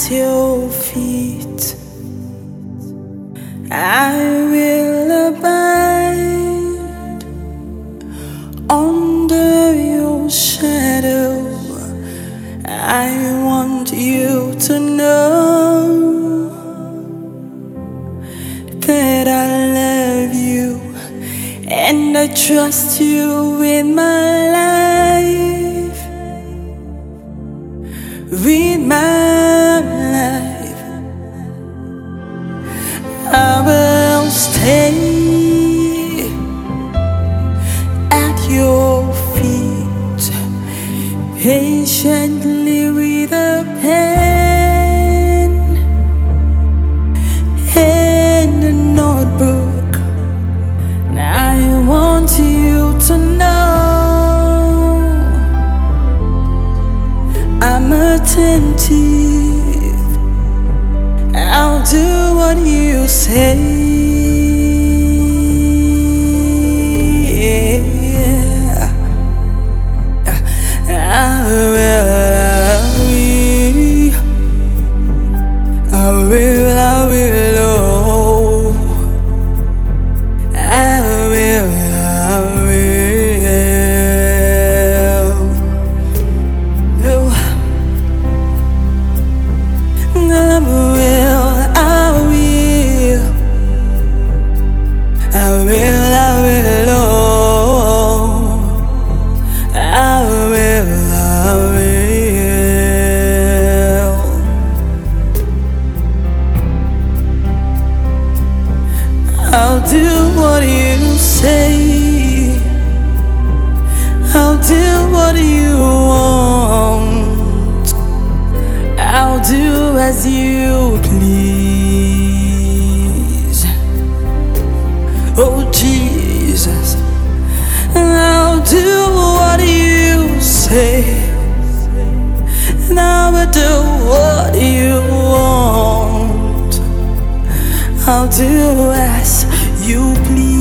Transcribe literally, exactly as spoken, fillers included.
at your feet. I will abide under your shadow. I want you to know that I love you and I trust you with my life, with my life. I will stay at your feet, patiently with a pen and a notebook. I want you to know I'm attentive. I'll do what you say. I will, I will, I will, oh, I will, I will, oh, I will, I will, I will, I will, oh, I will, I will. I'll do what you say. I'll do what you want. I'll do as you please. Oh Jesus, I'll do what you say, and I will do what you want. I'll do as you please.